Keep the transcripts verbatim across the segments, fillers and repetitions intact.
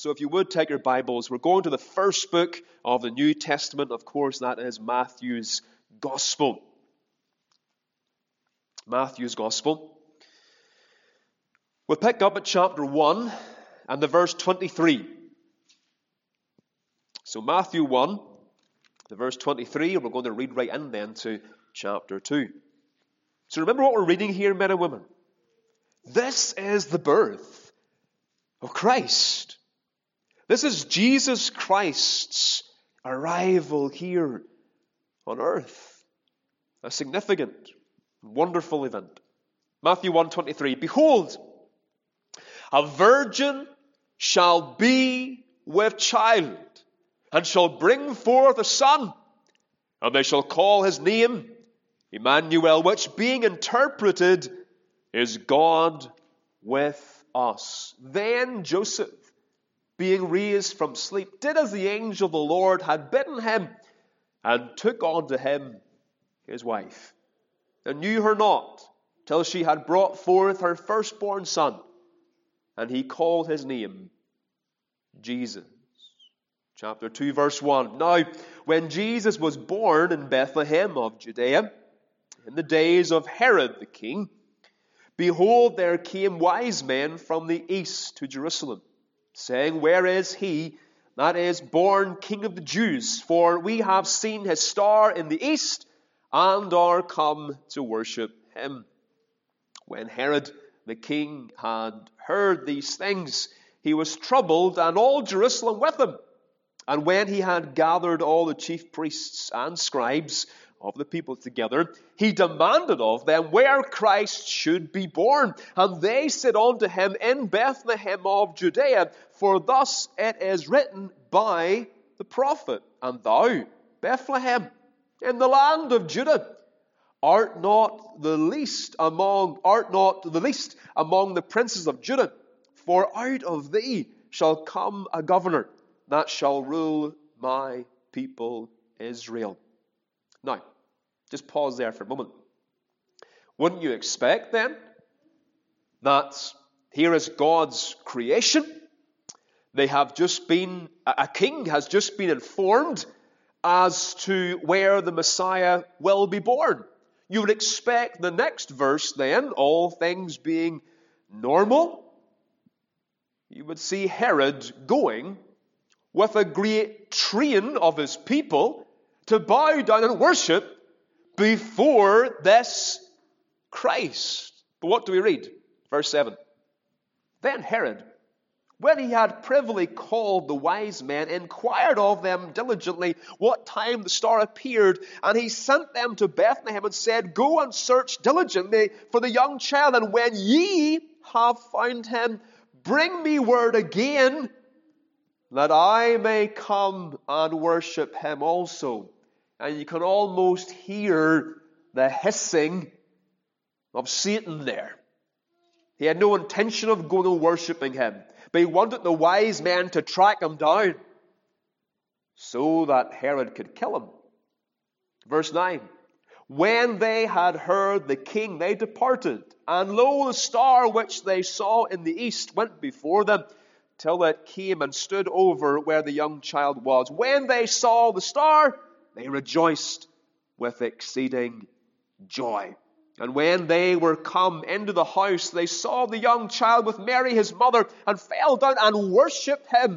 So if you would take your Bibles, we're going to the first book of the New Testament. Of course, that is Matthew's Gospel. Matthew's Gospel. We'll pick up at chapter one and the verse twenty-three. So Matthew one, the verse twenty-three, and we're going to read right in then to chapter two. So remember what we're reading here, men and women. This is the birth of Christ. This is Jesus Christ's arrival here on earth. A significant, wonderful event. Matthew one twenty-three. Behold, a virgin shall be with child, and shall bring forth a son, and they shall call his name Emmanuel, which being interpreted is God with us. Then Joseph, being raised from sleep, did as the angel of the Lord had bidden him, and took unto him his wife, and knew her not, till she had brought forth her firstborn son, and he called his name Jesus. Chapter two, verse one. Now, when Jesus was born in Bethlehem of Judea, in the days of Herod the king, behold, there came wise men from the east to Jerusalem, saying, Where is he that is born King of the Jews? For we have seen his star in the east, and are come to worship him. When Herod the king had heard these things, he was troubled, and all Jerusalem with him. And when he had gathered all the chief priests and scribes of the people together, he demanded of them where Christ should be born. And they said unto him, In Bethlehem of Judea, for thus it is written by the prophet, And thou, Bethlehem, in the land of Judah, art not the least among art not the least among the princes of Judah, for out of thee shall come a governor that shall rule my people Israel. Now, just pause there for a moment. Wouldn't you expect then that here is God's creation? They have just been, a king has just been informed as to where the Messiah will be born. You would expect the next verse then, all things being normal, you would see Herod going with a great train of his people to bow down and worship before this Christ. But what do we read? Verse seven. Then Herod, when he had privily called the wise men, inquired of them diligently what time the star appeared. And he sent them to Bethlehem and said, Go and search diligently for the young child, and when ye have found him, bring me word again, that I may come and worship him also. And you can almost hear the hissing of Satan there. He had no intention of going and worshipping him, but he wanted the wise men to track him down so that Herod could kill him. Verse nine. When they had heard the king, they departed. And lo, the star which they saw in the east went before them, till it came and stood over where the young child was. When they saw the star, they rejoiced with exceeding joy. And when they were come into the house, they saw the young child with Mary his mother, and fell down and worshipped him.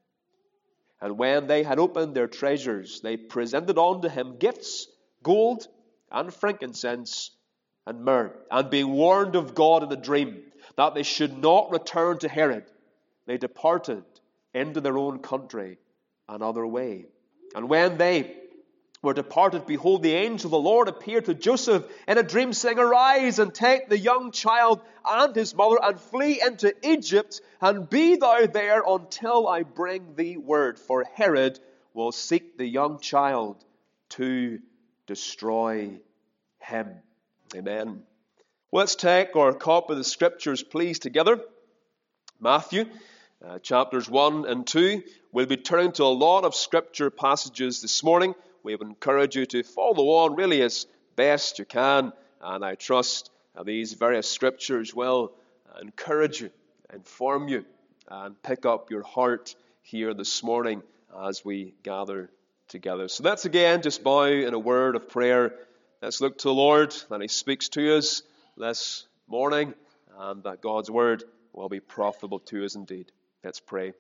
And when they had opened their treasures, they presented unto him gifts, gold and frankincense and myrrh. And being warned of God in a dream that they should not return to Herod, they departed into their own country another way. And when they were departed, behold, the angel of the Lord appeared to Joseph in a dream, saying, Arise and take the young child and his mother, and flee into Egypt, and be thou there until I bring thee word. For Herod will seek the young child to destroy him. Amen. Well, let's take our copy of the Scriptures, please, together. Matthew, uh, chapters one and two. We'll be turning to a lot of Scripture passages this morning. We would encourage you to follow on really as best you can. And I trust uh, these various Scriptures will uh, encourage you, inform you, and pick up your heart here this morning as we gather together. So let's again just bow in a word of prayer. Let's look to the Lord, that He speaks to us this morning, and that God's word will be profitable to us indeed. Let's pray.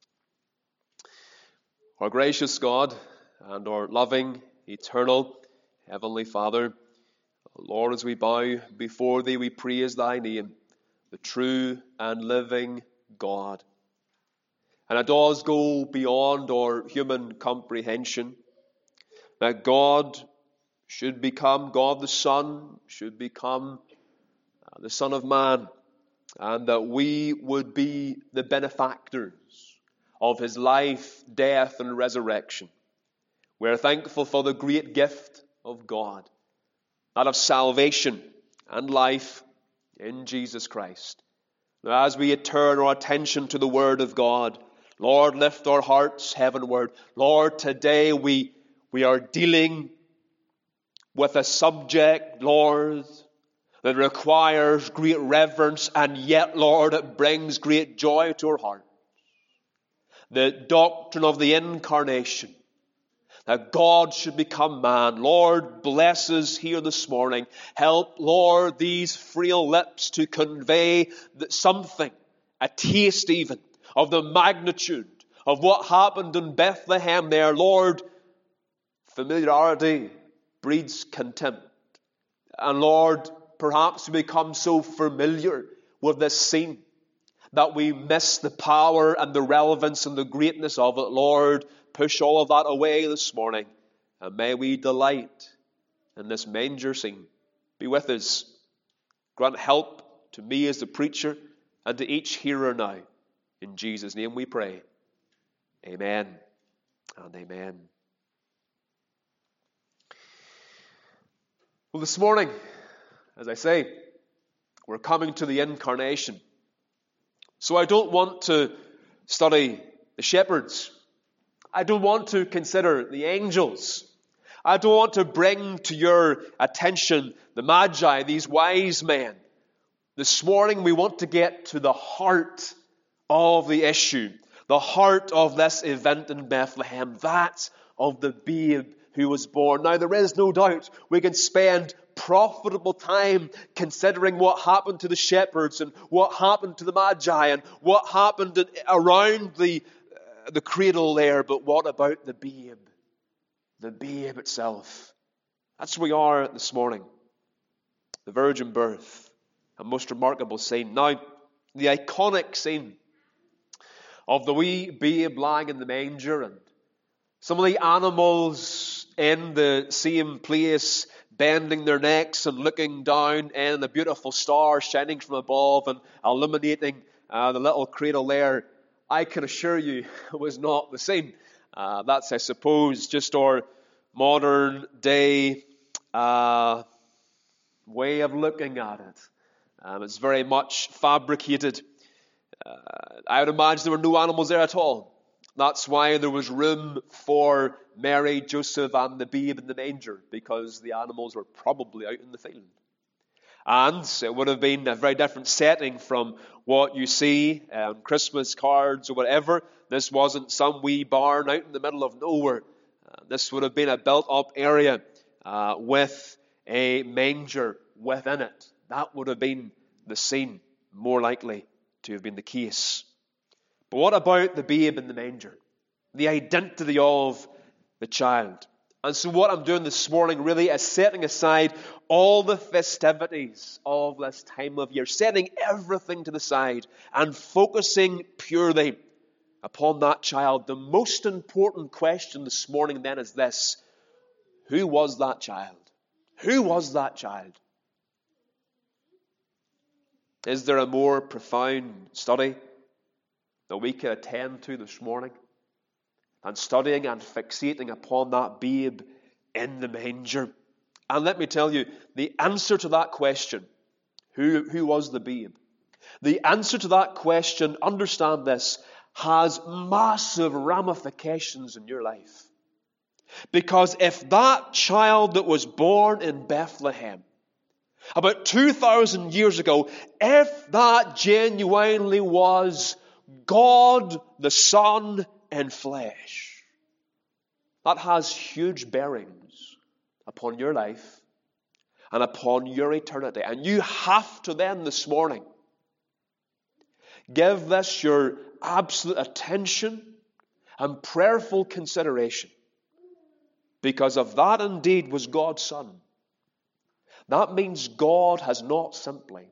Our gracious God and our loving, eternal, Heavenly Father, Lord, as we bow before Thee, we praise Thy name, the true and living God. And it does go beyond our human comprehension that God should become, God the Son should become uh, the Son of Man, and that we would be the benefactors of His life, death, and resurrection. We are thankful for the great gift of God, that of salvation and life in Jesus Christ. Now, as we turn our attention to the Word of God, Lord, lift our hearts heavenward. Lord, today we, we are dealing with a subject, Lord, that requires great reverence, and yet, Lord, it brings great joy to our hearts. The doctrine of the incarnation, that God should become man. Lord, bless us here this morning. Help, Lord, these frail lips to convey something, a taste even, of the magnitude of what happened in Bethlehem there. Lord, familiarity breeds contempt. And Lord, perhaps we become so familiar with this scene that we miss the power and the relevance and the greatness of it. Lord, push all of that away this morning, and may we delight in this manger scene. Be with us. Grant help to me as the preacher and to each hearer now. In Jesus' name we pray. Amen and amen. Well, this morning, as I say, we're coming to the incarnation. So I don't want to study the shepherds. I don't want to consider the angels. I don't want to bring to your attention the Magi, these wise men. This morning we want to get to the heart of the issue, the heart of this event in Bethlehem, that of the babe who was born. Now, there is no doubt we can spend profitable time considering what happened to the shepherds and what happened to the Magi and what happened around the, uh, the cradle there, but what about the babe? The babe itself. That's where we are this morning. The virgin birth, a most remarkable scene. Now, the iconic scene of the wee babe lying in the manger and some of the animals in the same place bending their necks and looking down, and the beautiful star shining from above and illuminating uh, the little cradle there, I can assure you was not the same. Uh, that's, I suppose, just our modern day uh, way of looking at it. Um, it's very much fabricated. Uh, I would imagine there were no animals there at all. That's why there was room for Mary, Joseph, and the babe in the manger, because the animals were probably out in the field. And it would have been a very different setting from what you see on um, Christmas cards or whatever. This wasn't some wee barn out in the middle of nowhere. Uh, this would have been a built-up area uh, with a manger within it. That would have been the scene, more likely to have been the case. But what about the babe in the manger? The identity of the child. And so what I'm doing this morning really is setting aside all the festivities of this time of year, setting everything to the side and focusing purely upon that child. The most important question this morning then is this: who was that child? Who was that child? Is there a more profound study that we can attend to this morning and studying and fixating upon that babe in the manger? And let me tell you, the answer to that question, who, who was the babe? The answer to that question, understand this, has massive ramifications in your life. Because if that child that was born in Bethlehem about two thousand years ago, if that genuinely was God the Son in flesh. That has huge bearings upon your life and upon your eternity. And you have to then this morning give this your absolute attention and prayerful consideration. Because if that indeed was God's Son, that means God has not simply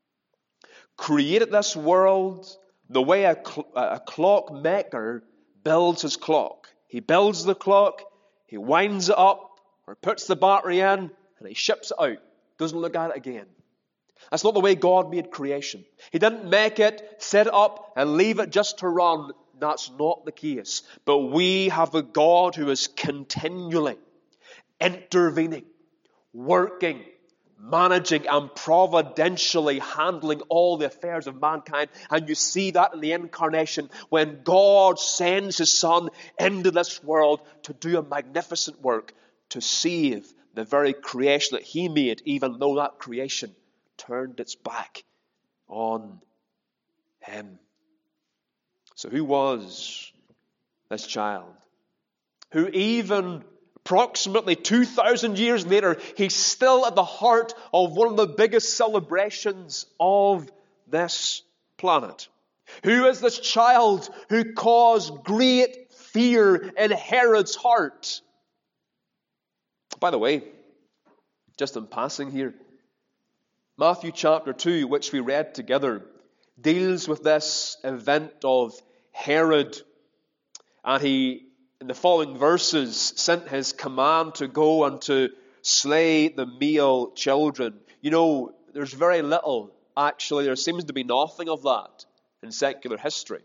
created this world the way a, cl- a clockmaker builds his clock. He builds the clock, he winds it up, or puts the battery in, and he ships it out. Doesn't look at it again. That's not the way God made creation. He didn't make it, set it up, and leave it just to run. That's not the case. But we have a God who is continually intervening, working, managing, and providentially handling all the affairs of mankind. And you see that in the incarnation when God sends His Son into this world to do a magnificent work, to save the very creation that He made, even though that creation turned its back on Him. So who was this child? Who even approximately two thousand years later, he's still at the heart of one of the biggest celebrations of this planet. Who is this child who caused great fear in Herod's heart? By the way, just in passing here, Matthew chapter two, which we read together, deals with this event of Herod. And he, in the following verses, sent his command to go and to slay the male children. You know, there's very little, actually, there seems to be nothing of that in secular history.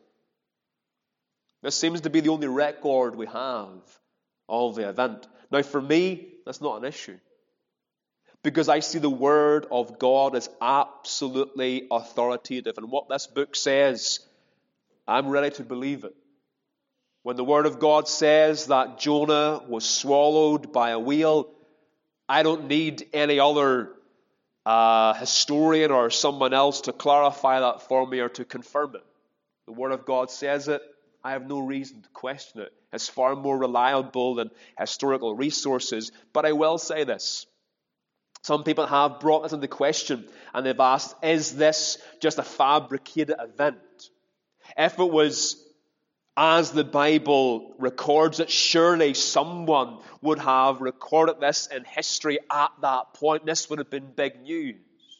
This seems to be the only record we have of the event. Now, for me, that's not an issue, because I see the Word of God as absolutely authoritative. And what this book says, I'm ready to believe it. When the Word of God says that Jonah was swallowed by a whale, I don't need any other uh, historian or someone else to clarify that for me or to confirm it. The Word of God says it. I have no reason to question it. It's far more reliable than historical resources. But I will say this. Some people have brought this into question and they've asked, is this just a fabricated event? If it was as the Bible records it, surely someone would have recorded this in history at that point. This would have been big news.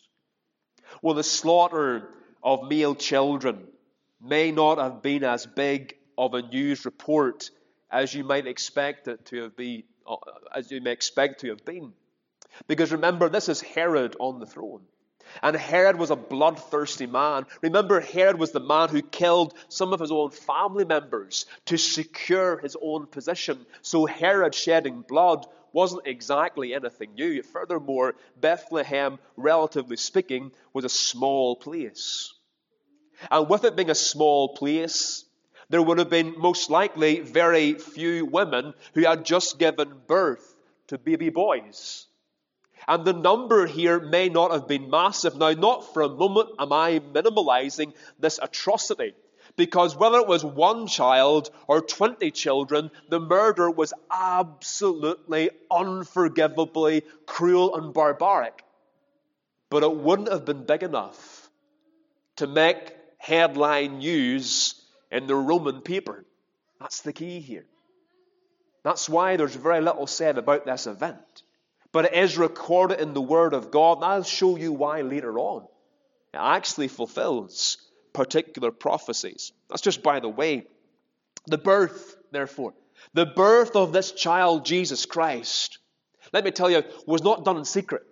Well, the slaughter of male children may not have been as big of a news report as you might expect it to have been, as you may expect to have been. Because remember, this is Herod on the throne. And Herod was a bloodthirsty man. Remember, Herod was the man who killed some of his own family members to secure his own position. So Herod shedding blood wasn't exactly anything new. Furthermore, Bethlehem, relatively speaking, was a small place. And with it being a small place, there would have been most likely very few women who had just given birth to baby boys. And the number here may not have been massive. Now, not for a moment am I minimalizing this atrocity, because whether it was one child or twenty children, the murder was absolutely unforgivably cruel and barbaric. But it wouldn't have been big enough to make headline news in the Roman paper. That's the key here. That's why there's very little said about this event. But it is recorded in the Word of God, and I'll show you why later on. It actually fulfills particular prophecies. That's just by the way. The birth, therefore, the birth of this child, Jesus Christ, let me tell you, was not done in secret.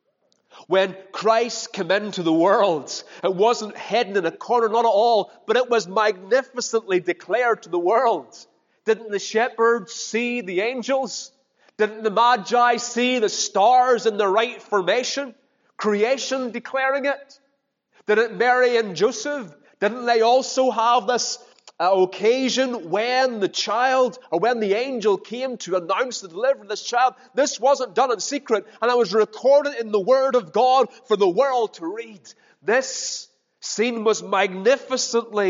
When Christ came into the world, it wasn't hidden in a corner, not at all, but it was magnificently declared to the world. Didn't the shepherds see the angels? Didn't the Magi see the stars in the right formation? Creation declaring it? Didn't Mary and Joseph, didn't they also have this uh, occasion when the child, or when the angel came to announce the delivery of this child? This wasn't done in secret, and it was recorded in the Word of God for the world to read. This scene was magnificently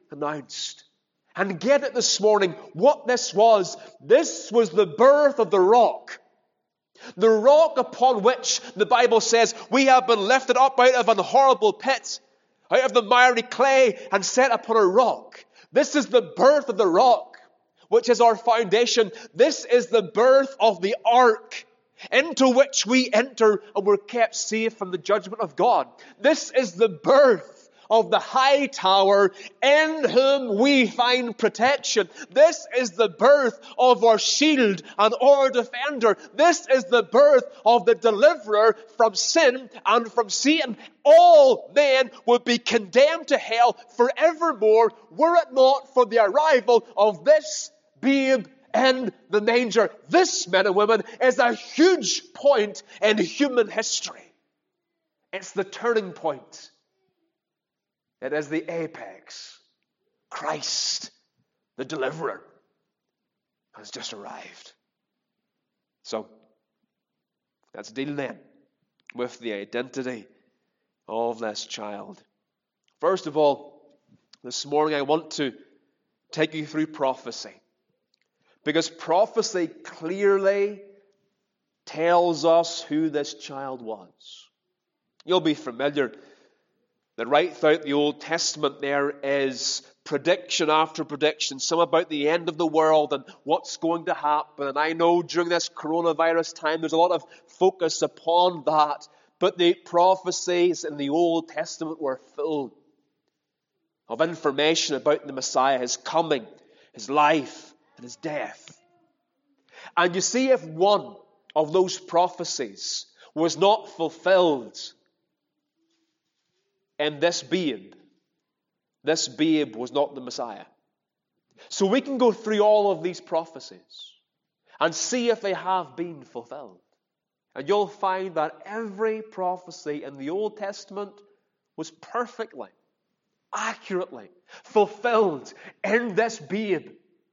announced. And get it this morning, what this was. This was the birth of the rock. The rock upon which the Bible says we have been lifted up out of an horrible pit, out of the miry clay, and set upon a rock. This is the birth of the rock, which is our foundation. This is the birth of the ark, into which we enter and we're kept safe from the judgment of God. This is the birth of the high tower, in whom we find protection. This is the birth of our shield and our defender. This is the birth of the deliverer from sin and from Satan. All men would be condemned to hell forevermore were it not for the arrival of this babe in the manger. This, men and women, is a huge point in human history. It's the turning point. It is the apex. Christ, the deliverer, has just arrived. So, let's deal then with the identity of this child. First of all, this morning I want to take you through prophecy. Because prophecy clearly tells us who this child was. You'll be familiar that right throughout the Old Testament there is prediction after prediction, some about the end of the world and what's going to happen. And I know during this coronavirus time there's a lot of focus upon that. But the prophecies in the Old Testament were full of information about the Messiah, His coming, His life, and His death. And you see, if one of those prophecies was not fulfilled in this babe, this babe was not the Messiah. So we can go through all of these prophecies and see if they have been fulfilled. And you'll find that every prophecy in the Old Testament was perfectly, accurately fulfilled in this babe.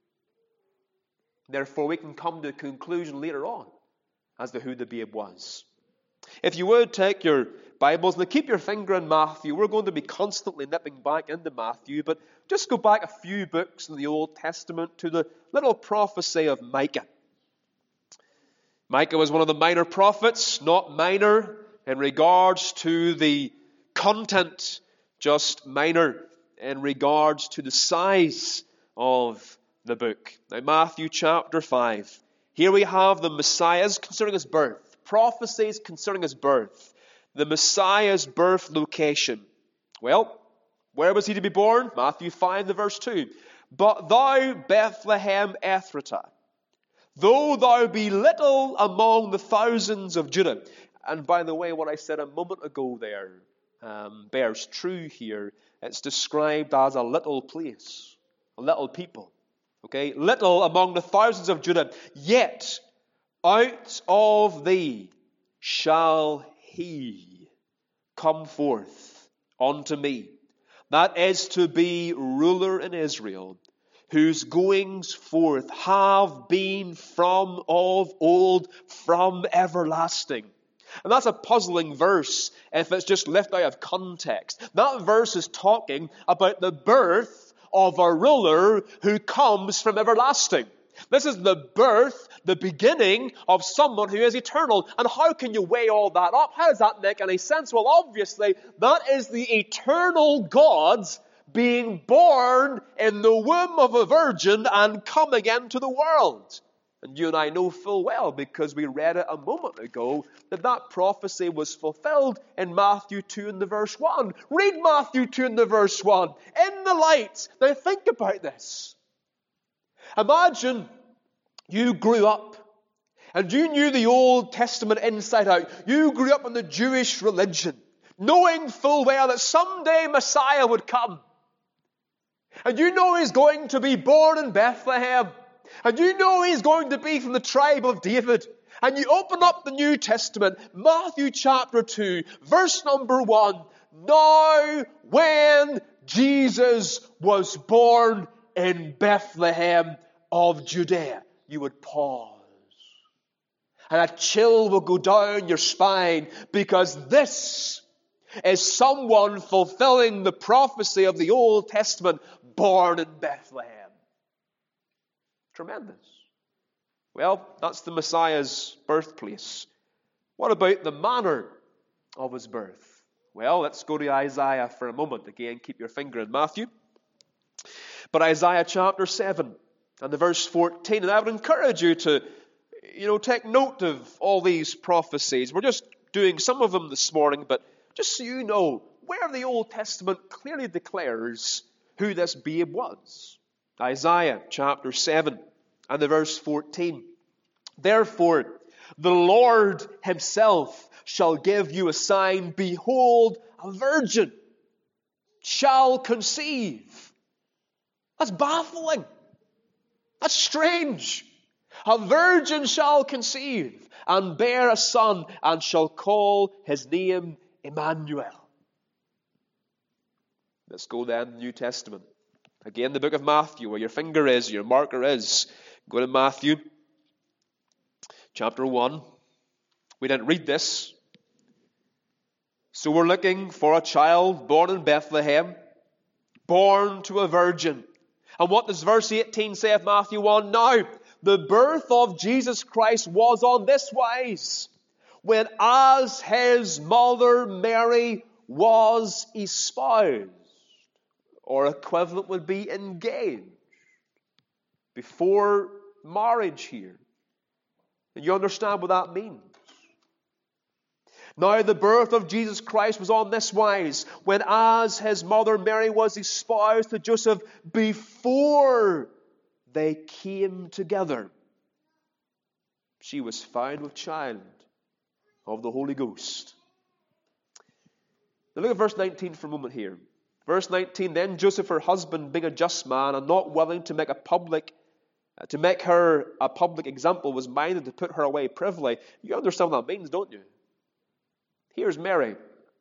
Therefore, we can come to a conclusion later on as to who the babe was. If you would take your Bibles and keep your finger in Matthew. We're going to be constantly nipping back into Matthew, but just go back a few books in the Old Testament to the little prophecy of Micah. Micah was one of the minor prophets, not minor in regards to the content, just minor in regards to the size of the book. Now, Matthew chapter five. Here we have the Messiah's concerning his birth. Prophecies concerning his birth. The Messiah's birth location. Well, where was he to be born? Matthew five, the verse two. But thou, Bethlehem Ephratah, though thou be little among the thousands of Judah. And by the way, what I said a moment ago there um, bears true here. It's described as a little place, a little people. Okay, little among the thousands of Judah. Yet out of thee shall he come forth unto me, that is to be ruler in Israel, whose goings forth have been from of old, from everlasting. And that's a puzzling verse if it's just left out of context. That verse is talking about the birth of a ruler who comes from everlasting. This is the birth, the beginning of someone who is eternal. And how can you weigh all that up? How does that make any sense? Well, obviously, that is the eternal God being born in the womb of a virgin and coming into the world. And you and I know full well, because we read it a moment ago, that that prophecy was fulfilled in Matthew two and the verse one. Read Matthew two and the verse one. In the light. Now think about this. Imagine you grew up and you knew the Old Testament inside out. You grew up in the Jewish religion, knowing full well that someday Messiah would come. And you know he's going to be born in Bethlehem. And you know he's going to be from the tribe of David. And you open up the New Testament, Matthew chapter two, verse number one. Now when Jesus was born in Bethlehem of Judea, you would pause. And a chill will go down your spine, because this is someone fulfilling the prophecy of the Old Testament. born in Bethlehem. Tremendous. Well, that's the Messiah's birthplace. What about the manner of his birth? Well, let's go to Isaiah for a moment. Again, keep your finger in Matthew. But Isaiah chapter seven and the verse fourteen. And I would encourage you to, you know, take note of all these prophecies. We're just doing some of them this morning, but just so you know, where the Old Testament clearly declares who this babe was. Isaiah chapter seven and the verse fourteen. Therefore, the Lord himself shall give you a sign. Behold, a virgin shall conceive. That's baffling. That's strange. A virgin shall conceive and bear a son, and shall call his name Emmanuel. Let's go then to the New Testament. Again, the book of Matthew, where your finger is, your marker is. Go to Matthew chapter one. We didn't read this. So we're looking for a child born in Bethlehem, born to a virgin. And what does verse eighteen say of Matthew one? Now, the birth of Jesus Christ was on this wise, when as his mother Mary was espoused, or equivalent would be engaged, before marriage here. And you understand what that means. Now the birth of Jesus Christ was on this wise, when as his mother Mary was espoused to Joseph, before they came together, she was found with child of the Holy Ghost. Now look at verse nineteen for a moment here. Verse nineteen, then Joseph, her husband, being a just man, and not willing to make a public Uh, to make her a public example, was minded to put her away privily. You understand what that means, don't you? Here's Mary.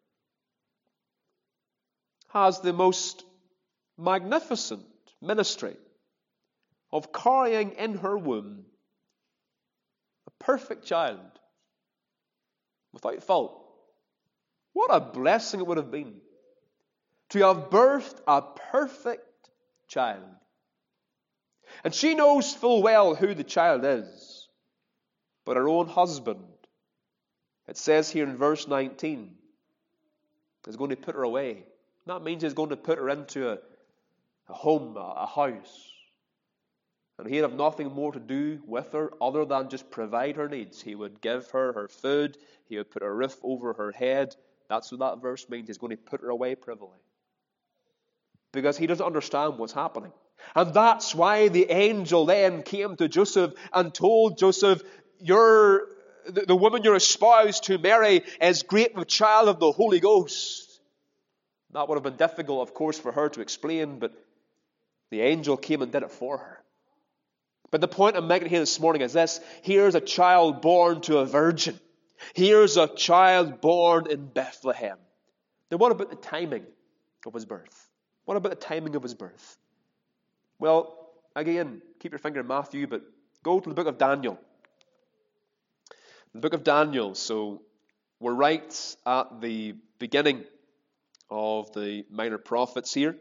Has the most magnificent ministry of carrying in her womb a perfect child without fault. What a blessing it would have been to have birthed a perfect child. And she knows full well who the child is. But her own husband, it says here in verse nineteen, is going to put her away. That means he's going to put her into a, a home, a, a house. And he'd have nothing more to do with her other than just provide her needs. He would give her her food. He would put a roof over her head. That's what that verse means. He's going to put her away privily. Because he doesn't understand what's happening. And that's why the angel then came to Joseph and told Joseph, You're, the, the woman you're espoused to, Mary, is great with child of the Holy Ghost. That would have been difficult, of course, for her to explain, but the angel came and did it for her. But the point I'm making here this morning is this. Here's a child born to a virgin. Here's a child born in Bethlehem. Now what about the timing of his birth? What about the timing of his birth? Well, again, keep your finger in Matthew, but go to the book of Daniel. The book of Daniel. So we're right at the beginning of the minor prophets here.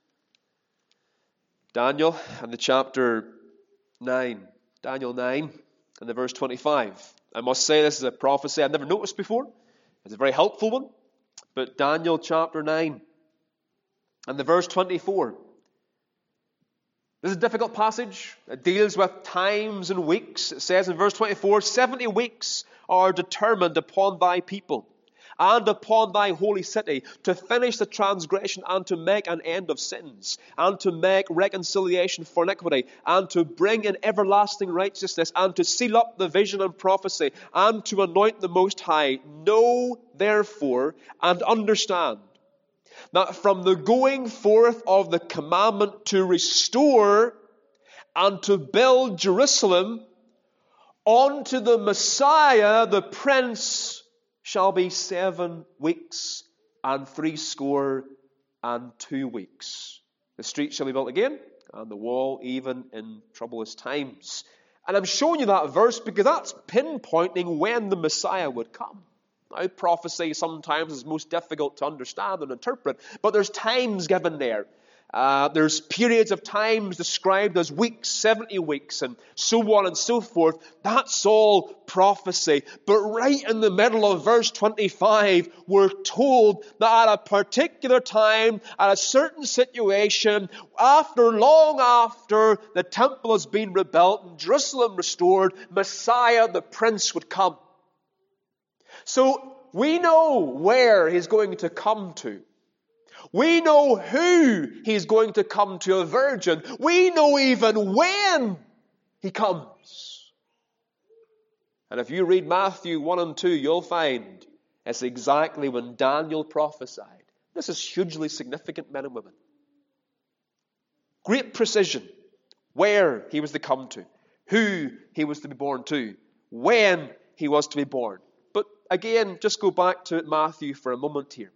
Daniel and the chapter nine. Daniel nine and the verse twenty-five. I must say this is a prophecy I've never noticed before. It's a very helpful one. But Daniel chapter nine and the verse twenty-four. This is a difficult passage. It deals with times and weeks. It says in verse twenty-four, seventy weeks are determined upon thy people and upon thy holy city to finish the transgression and to make an end of sins and to make reconciliation for iniquity and to bring in everlasting righteousness and to seal up the vision and prophecy and to anoint the Most High. Know therefore and understand that from the going forth of the commandment to restore and to build Jerusalem unto the Messiah, the Prince, shall be seven weeks and threescore and two weeks. The street shall be built again, and the wall even in troublous times. And I'm showing you that verse because that's pinpointing when the Messiah would come. Now, prophecy sometimes is most difficult to understand and interpret, but there's times given there. Uh, there's periods of times described as weeks, seventy weeks, and so on and so forth. That's all prophecy. But right in the middle of verse twenty-five, we're told that at a particular time, at a certain situation, after, long after the temple has been rebuilt and Jerusalem restored, Messiah the Prince would come. So we know where He's going to come to. We know who He's going to come to, a virgin. We know even when He comes. And if you read Matthew one and two, you'll find it's exactly when Daniel prophesied. This is hugely significant, men and women. Great precision. Where He was to come to. Who He was to be born to. When He was to be born. But again, just go back to Matthew for a moment here.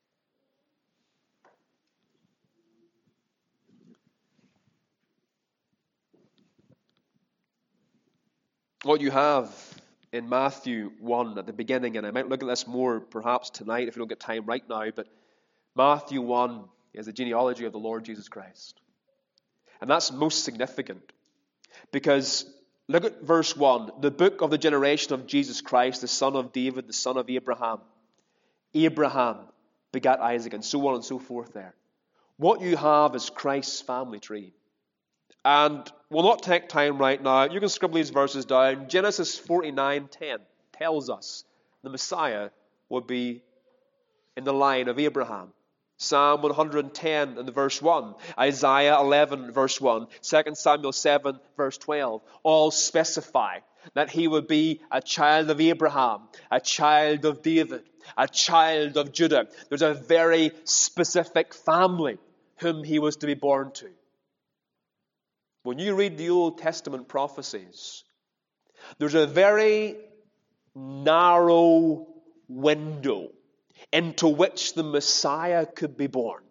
What you have in Matthew one at the beginning, and I might look at this more perhaps tonight if we don't get time right now, but Matthew one is the genealogy of the Lord Jesus Christ. And that's most significant because look at verse one, the book of the generation of Jesus Christ, the son of David, the son of Abraham. Abraham begat Isaac, and so on and so forth there. What you have is Christ's family tree. And we'll not take time right now. You can scribble these verses down. Genesis forty-nine ten tells us the Messiah will be in the line of Abraham. Psalm one hundred ten and verse one. Isaiah eleven verse one. Second Samuel seven verse twelve. All specify that He would be a child of Abraham, a child of David, a child of Judah. There's a very specific family whom He was to be born to. When you read the Old Testament prophecies, there's a very narrow window into which the Messiah could be born.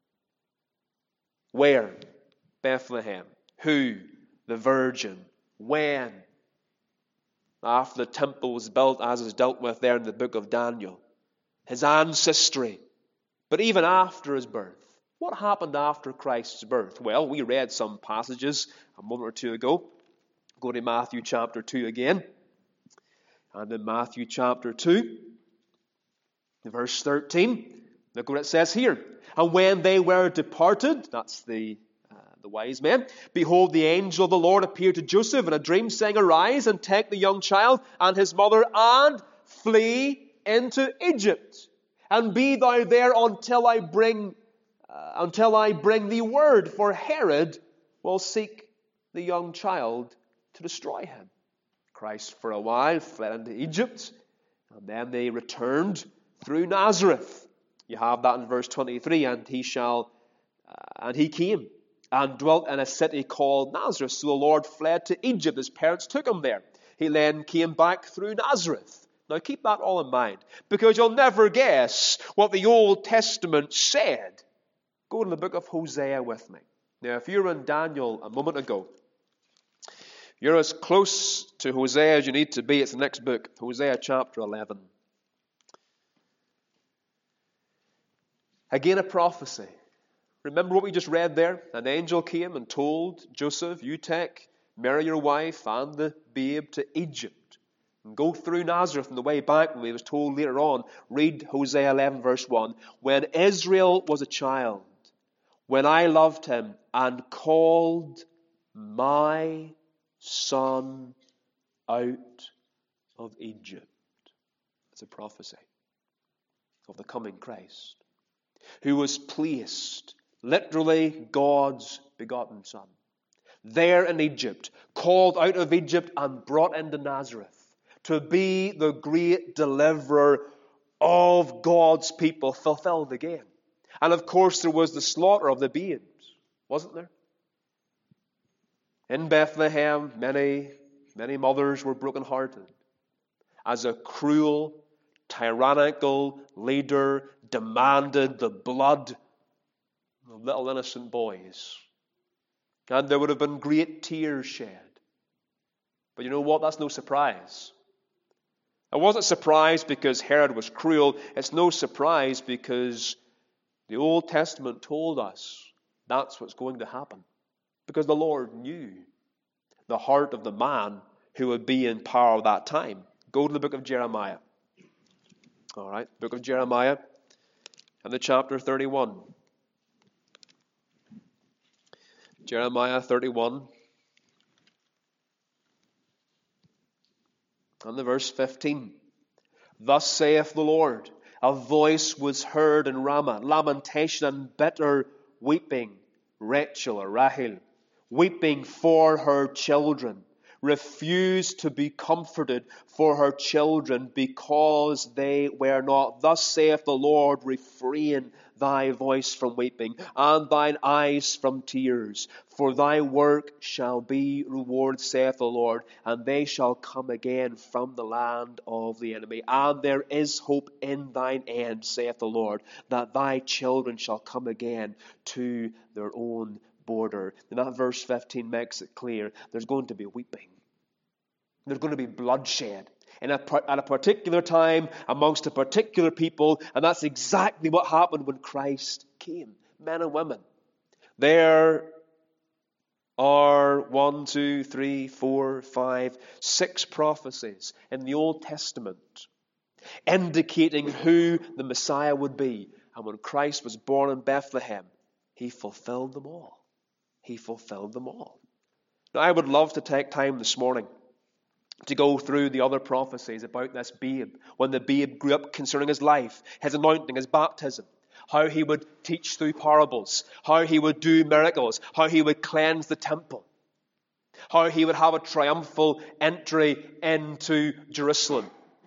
Where? Bethlehem. Who? The virgin. When? After the temple was built, as is dealt with there in the book of Daniel. His ancestry. But even after His birth. What happened after Christ's birth? Well, we read some passages a moment or two ago. Go to Matthew chapter two again. And in Matthew chapter two, verse thirteen, look what it says here. And when they were departed, that's the, uh, the wise men, behold, the angel of the Lord appeared to Joseph in a dream, saying, Arise and take the young child and his mother and flee into Egypt. And be thou there until I bring Uh, until I bring thee word, for Herod will seek the young child to destroy him. Christ for a while fled into Egypt, and then they returned through Nazareth. You have that in verse twenty-three, and he shall, uh, and he came and dwelt in a city called Nazareth. So the Lord fled to Egypt. His parents took him there. He then came back through Nazareth. Now keep that all in mind, because you'll never guess what the Old Testament said. Go to the book of Hosea with me. Now, if you were in Daniel a moment ago, you're as close to Hosea as you need to be. It's the next book, Hosea chapter eleven. Again, a prophecy. Remember what we just read there? An angel came and told Joseph, you take Mary your wife and the babe to Egypt and go through Nazareth on the way back. And he was told later on, read Hosea eleven verse one, when Israel was a child, when I loved him and called my son out of Egypt. It's a prophecy of the coming Christ, who was placed, literally God's begotten Son, there in Egypt, called out of Egypt and brought into Nazareth to be the great deliverer of God's people, fulfilled again. And of course there was the slaughter of the babes, wasn't there? In Bethlehem, many, many mothers were brokenhearted as a cruel, tyrannical leader demanded the blood of little innocent boys. And there would have been great tears shed. But you know what? That's no surprise. It wasn't surprise because Herod was cruel. It's no surprise because the Old Testament told us That's what's going to happen. Because the Lord knew the heart of the man who would be in power at that time. Go to the book of Jeremiah. All right, book of Jeremiah and the chapter thirty-one. Jeremiah thirty-one and the verse fifteen. Thus saith the Lord, a voice was heard in Ramah, lamentation and bitter weeping, Rachel or Rahel, weeping for her children, refused to be comforted for her children because they were not. Thus saith the Lord, refrain thy voice from weeping, and thine eyes from tears. For thy work shall be rewarded, saith the Lord, and they shall come again from the land of the enemy. And there is hope in thine end, saith the Lord, that thy children shall come again to their own border. And that verse fifteen makes it clear there's going to be weeping. There's going to be bloodshed in a, at a particular time amongst a particular people, and that's exactly what happened when Christ came. Men and women. There are one, two, three, four, five, six prophecies in the Old Testament indicating who the Messiah would be. And when Christ was born in Bethlehem, he fulfilled them all. He fulfilled them all. Now, I would love to take time this morning to go through the other prophecies about this babe, when the babe grew up, concerning his life, his anointing, his baptism, how he would teach through parables, how he would do miracles, how he would cleanse the temple, how he would have a triumphal entry into Jerusalem.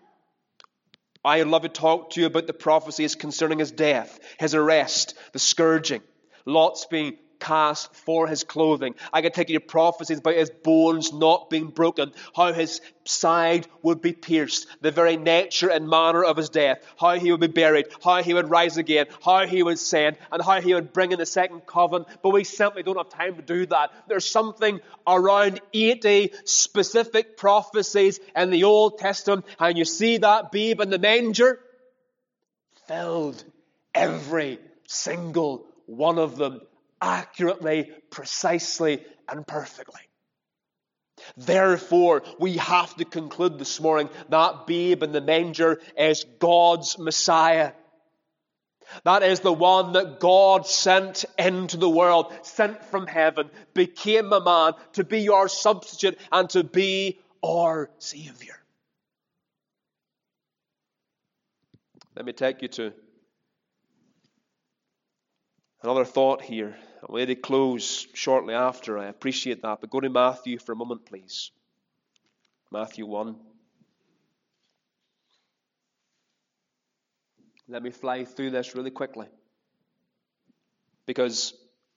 I would love to talk to you about the prophecies concerning his death, his arrest, the scourging, lots being cast for his clothing. I could take you to prophecies about his bones not being broken, how his side would be pierced, the very nature and manner of his death, how he would be buried, how he would rise again, how he would send, and how he would bring in the second covenant. But we simply don't have time to do that. There's something around eighty specific prophecies in the Old Testament, and you see that babe in the manger filled every single one of them accurately, precisely, and perfectly. Therefore, we have to conclude this morning that babe in the manger is God's Messiah. That is the one that God sent into the world, sent from heaven, became a man to be our substitute and to be our Savior. Let me take you to another thought here. I'm ready to close shortly after. I appreciate that. But go to Matthew for a moment, please. Matthew one. Let me fly through this really quickly. Because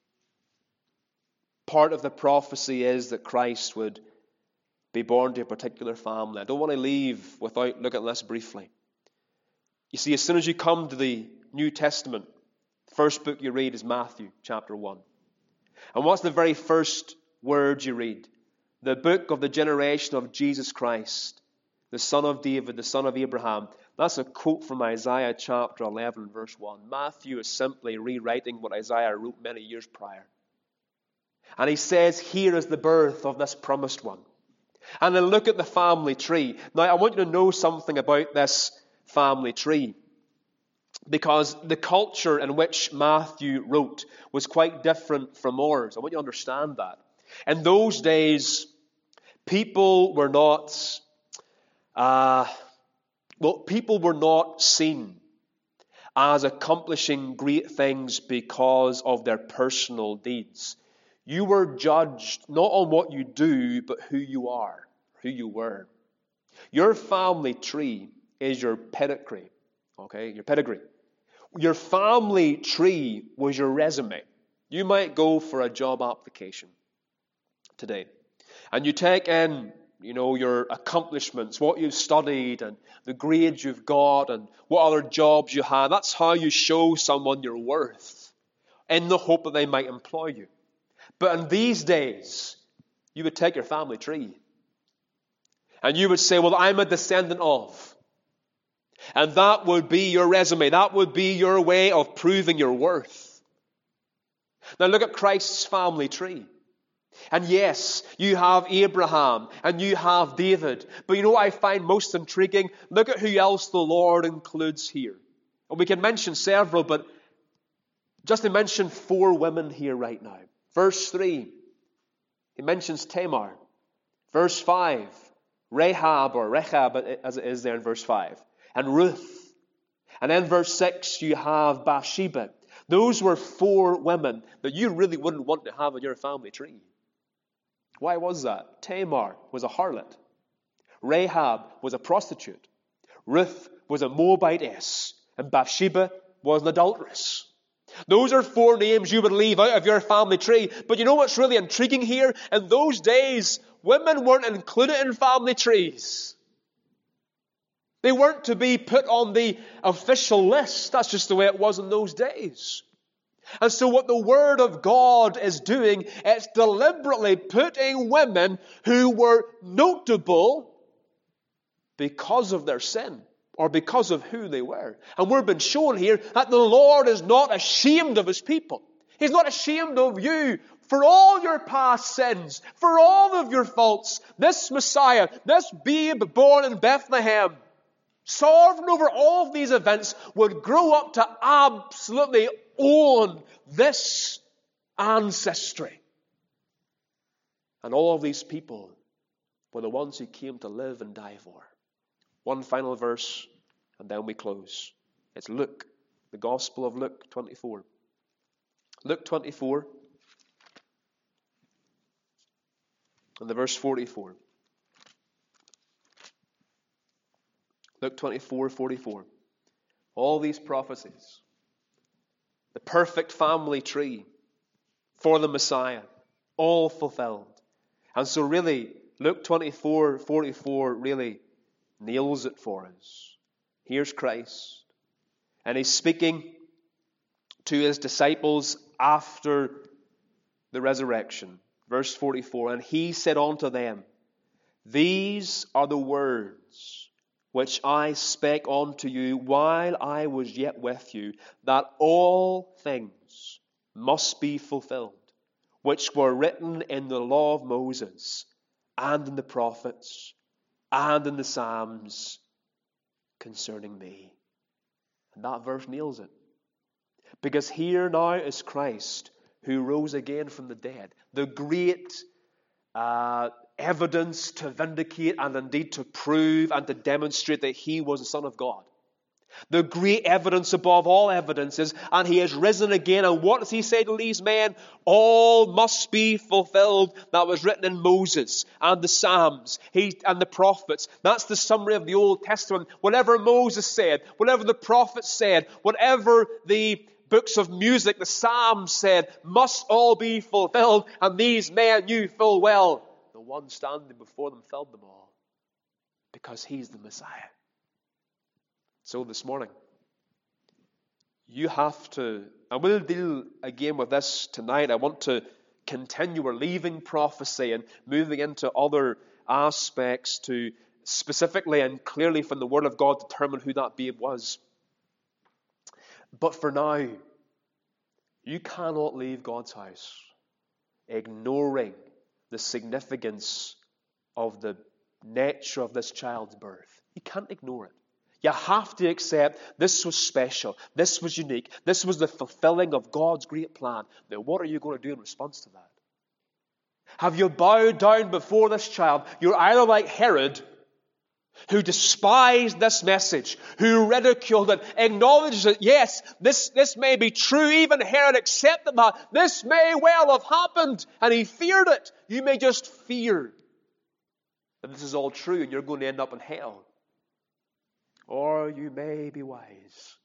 part of the prophecy is that Christ would be born to a particular family. I don't want to leave without looking at this briefly. You see, as soon as you come to the New Testament, first book you read is Matthew chapter one. And what's the very first word you read? The book of the generation of Jesus Christ, the son of David, the son of Abraham. That's a quote from Isaiah chapter eleven, verse one. Matthew is simply rewriting what Isaiah wrote many years prior. And he says, here is the birth of this promised one. And then look at the family tree. Now, I want you to know something about this family tree. Because the culture in which Matthew wrote was quite different from ours. I want you to understand that. In those days, people were not, uh, well, people were not seen as accomplishing great things because of their personal deeds. You were judged not on what you do, but who you are, who you were. Your family tree is your pedigree, okay, your pedigree. Your family tree was your resume. You might go for a job application today. And you take in, you know, your accomplishments, what you've studied and the grades you've got and what other jobs you had. That's how you show someone your worth in the hope that they might employ you. But in these days, you would take your family tree and you would say, well, I'm a descendant of. And that would be your resume. That would be your way of proving your worth. Now look at Christ's family tree. And yes, you have Abraham and you have David. But you know what I find most intriguing? Look at who else the Lord includes here. And we can mention several, but just to mention four women here right now. Verse three, he mentions Tamar. Verse five, Rahab, or Rechab as it is there in verse five. And Ruth. And then verse six, you have Bathsheba. Those were four women that you really wouldn't want to have in your family tree. Why was that? Tamar was a harlot. Rahab was a prostitute. Ruth was a Moabitess. And Bathsheba was an adulteress. Those are four names you would leave out of your family tree. But you know what's really intriguing here? In those days, women weren't included in family trees. They weren't to be put on the official list. That's just the way it was in those days. And so what the Word of God is doing, it's deliberately putting women who were notable because of their sin or because of who they were. And we're being shown here that the Lord is not ashamed of His people. He's not ashamed of you for all your past sins, for all of your faults. This Messiah, this babe born in Bethlehem, sovereign over all of these events, would grow up to absolutely own this ancestry. And all of these people were the ones who came to live and die for. One final verse, and then we close. It's Luke, the Gospel of Luke twenty-four. Luke twenty-four, and the verse forty-four. Luke twenty-four, forty-four. All these prophecies. The perfect family tree for the Messiah. All fulfilled. And so really, Luke twenty-four, forty-four really nails it for us. Here's Christ. And He's speaking to His disciples after the resurrection. Verse forty-four. And He said unto them, These are the words which I spake unto you while I was yet with you, that all things must be fulfilled, which were written in the law of Moses, and in the prophets, and in the Psalms concerning me. And that verse nails it. Because here now is Christ, who rose again from the dead. The great uh, evidence to vindicate and indeed to prove and to demonstrate that He was the Son of God. The great evidence above all evidences, and He has risen again. And what does He say to these men? All must be fulfilled that was written in Moses and the Psalms he, and the prophets. That's the summary of the Old Testament. Whatever Moses said, whatever the prophets said, whatever the books of music, the Psalms said, must all be fulfilled. And these men knew full well the one standing before them filled them all, because He's the Messiah. So this morning, you have to, and we'll deal again with this tonight. I want to continue. We're leaving prophecy and moving into other aspects to specifically and clearly from the Word of God determine who that babe was. But for now, you cannot leave God's house ignoring the significance of the nature of this child's birth. You can't ignore it. You have to accept this was special, this was unique, this was the fulfilling of God's great plan. Now, what are you going to do in response to that? Have you bowed down before this child? You're either like Herod, who despised this message, who ridiculed it, acknowledges that, yes, this, this may be true. Even Herod accepted that. This may well have happened, and he feared it. You may just fear that this is all true, and you're going to end up in hell. Or you may be wise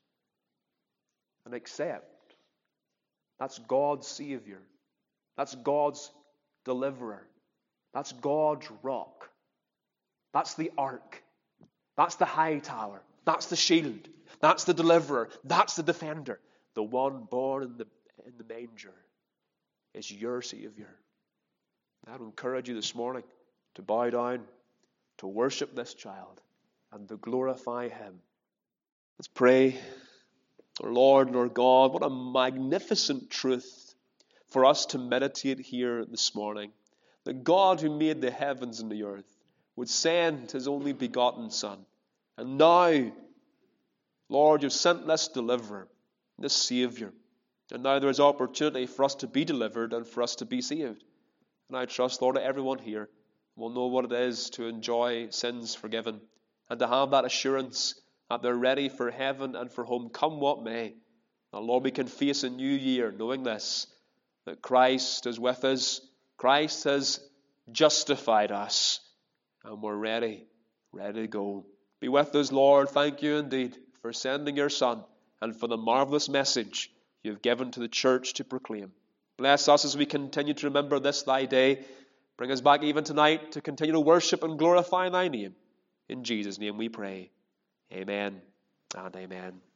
and accept that's God's Savior. That's God's deliverer. That's God's rock. That's the ark. That's the high tower. That's the shield. That's the deliverer. That's the defender. The one born in the, in the manger is your Savior. I would encourage you this morning to bow down, to worship this child, and to glorify Him. Let's pray. Our Lord and our God, what a magnificent truth for us to meditate here this morning. That God who made the heavens and the earth would send his only begotten Son. And now, Lord, you've sent this deliverer, this Saviour. And now there is opportunity for us to be delivered and for us to be saved. And I trust, Lord, that everyone here will know what it is to enjoy sins forgiven and to have that assurance that they're ready for heaven and for home, come what may. And Lord, we can face a new year knowing this, that Christ is with us. Christ has justified us, and we're ready, ready to go. Be with us, Lord. Thank you indeed for sending your Son and for the marvelous message you've given to the church to proclaim. Bless us as we continue to remember this thy day. Bring us back even tonight to continue to worship and glorify thy name. In Jesus' name we pray. Amen and amen.